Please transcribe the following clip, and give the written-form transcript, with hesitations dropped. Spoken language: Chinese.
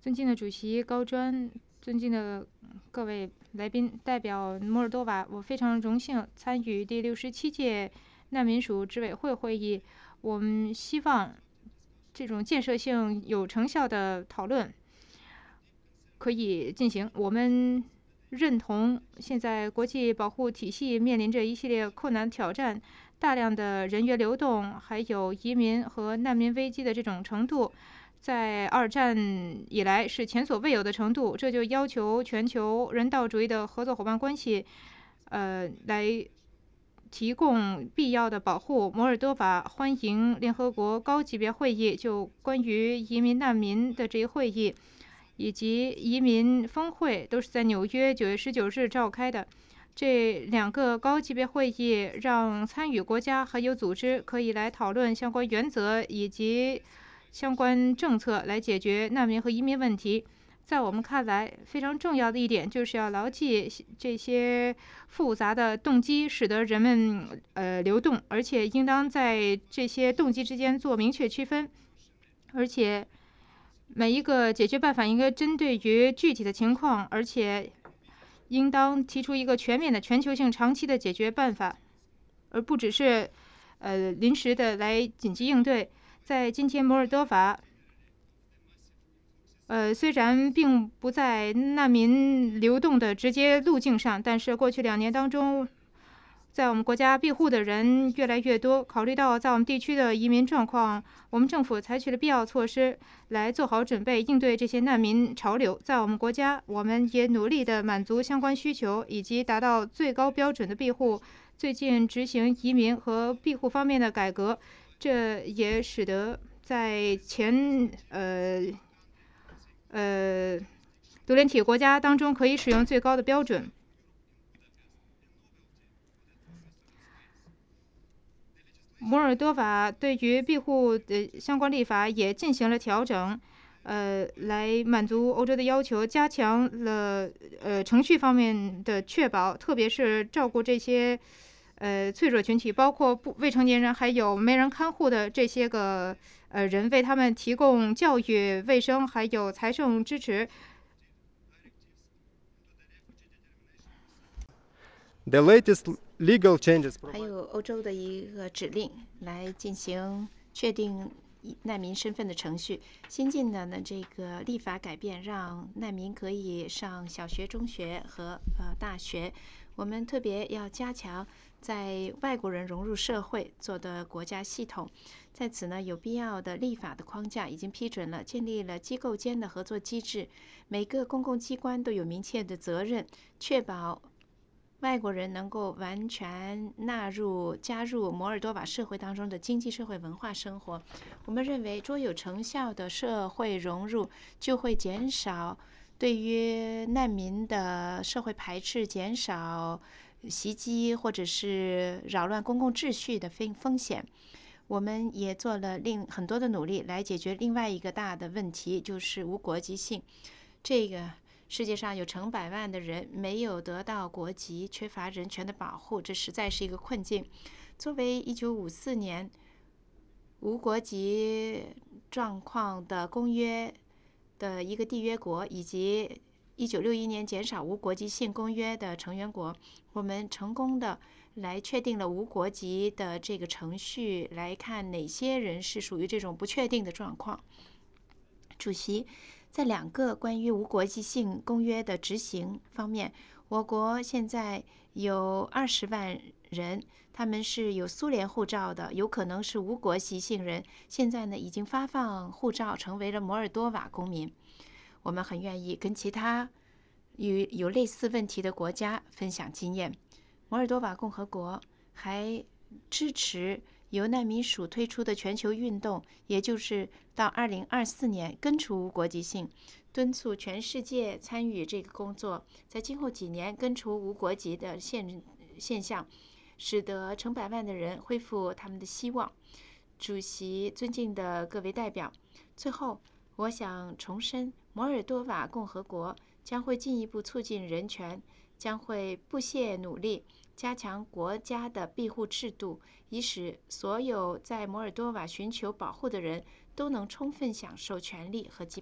尊敬的主席高专，尊敬的各位来宾，代表摩尔多瓦，我非常荣幸参与第67届难民署执委会会议。我们希望这种建设性有成效的讨论可以进行。我们认同现在国际保护体系面临着一系列困难挑战，大量的人员流动，还有移民和难民危机的这种程度，在二战以来是前所未有的程度，这就要求全球人道主义的合作伙伴关系，来提供必要的保护。摩尔多瓦欢迎联合国高级别会议就关于移民难民的这一会议，以及移民峰会都是在纽约9月19日召开的。这2个高级别会议让参与国家还有组织可以来讨论相关原则以及相关政策，来解决难民和移民问题。在我们看来，非常重要的一点就是要牢记这些复杂的动机，使得人们流动，而且应当在这些动机之间做明确区分，而且每一个解决办法应该针对于具体的情况，而且应当提出一个全面的全球性长期的解决办法，而不只是临时的来紧急应对。在今天摩尔多瓦虽然并不在难民流动的直接路径上，但是过去2年当中，在我们国家庇护的人越来越多。考虑到在我们地区的移民状况，我们政府采取了必要措施来做好准备，应对这些难民潮流。在我们国家，我们也努力地满足相关需求，以及达到最高标准的庇护。最近执行移民和庇护方面的改革，这也使得在独联体国家当中可以使用最高的标准。摩尔多瓦对于庇护的相关立法也进行了调整，来满足欧洲的要求，加强了程序方面的确保，特别是照顾这些脆弱群体，包括未成年人还有没人看护的这些个人，为他们提供教育、卫生还有财政支持。 The latest legal changes 还有欧洲的一个指令来进行确定难民身份的程序。新进的呢这个立法改变，让难民可以上小学、中学和大学。我们特别要加强在外国人融入社会做的国家系统。在此呢，有必要的立法的框架已经批准了，建立了机构间的合作机制。每个公共机关都有明确的责任，确保外国人能够完全加入摩尔多瓦社会当中的经济社会文化生活。我们认为卓有成效的社会融入就会减少对于难民的社会排斥，减少袭击或者是扰乱公共秩序的风险。我们也做了很多的努力来解决另外一个大的问题，就是无国籍性。这个世界上有成百万的人没有得到国籍，缺乏人权的保护，这实在是一个困境。作为1954年无国籍状况的公约的一个缔约国，以及1961年减少无国籍性公约的成员国，我们成功的来确定了无国籍的这个程序，来看哪些人是属于这种不确定的状况。主席，在2个关于无国籍性公约的执行方面，我国现在有20万人，他们是有苏联护照的，有可能是无国籍性人，现在呢已经发放护照，成为了摩尔多瓦公民。我们很愿意跟其他有类似问题的国家分享经验。摩尔多瓦共和国还支持由难民署推出的全球运动，也就是到2024年根除无国籍性，敦促全世界参与这个工作，在今后几年根除无国籍的现象，使得成百万的人恢复他们的希望。主席，尊敬的各位代表，最后我想重申，摩尔多瓦共和国将会进一步促进人权，将会不懈努力加强国家的庇护制度，以使所有在摩尔多瓦寻求保护的人都能充分享受权利和基